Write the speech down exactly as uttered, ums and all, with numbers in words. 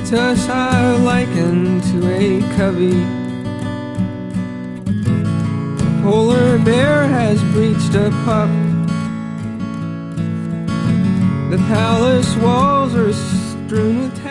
tortoise I liken to a covey. A polar bear has breached a pup. The palace walls are strewn with